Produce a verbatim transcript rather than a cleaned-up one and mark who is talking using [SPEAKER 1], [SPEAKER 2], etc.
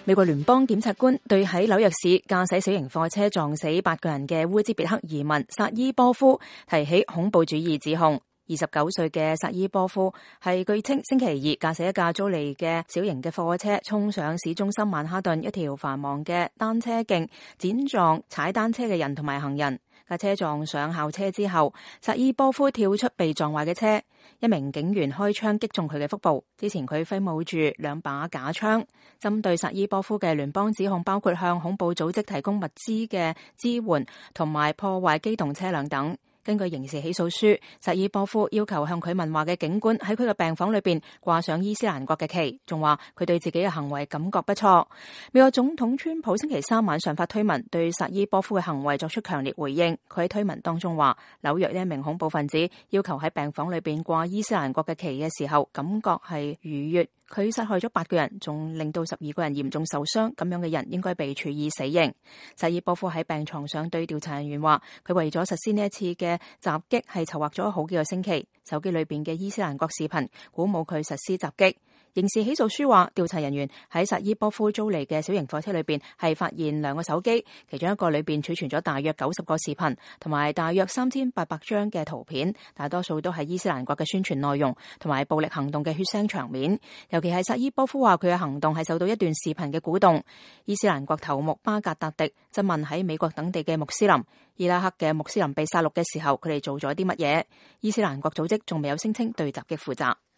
[SPEAKER 1] 美國聯邦檢察官對喺紐約市駕駛小型貨車撞死八個人嘅烏茲別克移民薩伊波夫提起恐怖主義指控。二十九歲嘅薩伊波夫係據稱星期二駕駛一架租嚟嘅小型嘅貨車衝上市中心曼哈頓一條繁忙嘅單車徑，輾撞踩單車嘅人同埋行人。架車撞上校車之後，薩伊波夫跳出被撞壞嘅車，一名警員開槍擊中佢嘅腹部。之前佢揮舞住兩把假槍。針對薩伊波夫嘅聯邦指控包括向恐怖組織提供物資嘅支援同埋破壞機動車輛等。根據刑事起訴書，薩伊波夫要求向佢問話嘅警官喺佢嘅病房裏邊掛上伊斯蘭國嘅旗，仲話佢對自己嘅行為感覺不錯。美國總統川普星期三晚上發推文對薩伊波夫嘅行為作出強烈回應。佢喺推文當中話，紐約呢一名恐怖分子要求喺病房裏邊掛伊斯蘭國嘅旗嘅時候，感覺係愉悅。佢殺害咗八個人，仲令到十二個人嚴重受傷，咁樣嘅人應該被處以死刑。薩伊波夫喺病床上對調查人員話，佢為咗實施呢一次嘅襲擊係籌劃咗好幾個星期。手機裏邊嘅伊斯蘭國視頻鼓舞佢實施襲擊。刑事起訴書話，調查人員喺薩伊波夫租嚟嘅小型貨車裏邊係發現兩個手機，其中一個裏邊儲存咗大約九十個視頻同埋大約三千八百張嘅圖片，大多數都係伊斯蘭國嘅宣傳內容同埋暴力行動嘅血腥場面。尤其係薩伊波夫話佢嘅行動係受到一段視頻嘅鼓動。伊斯蘭國頭目巴格達迪質問喺美國等地嘅穆斯林，伊拉克嘅穆斯林被殺戮嘅時候，佢哋做咗啲乜嘢？伊斯蘭國組織仲未有聲稱對襲擊負責。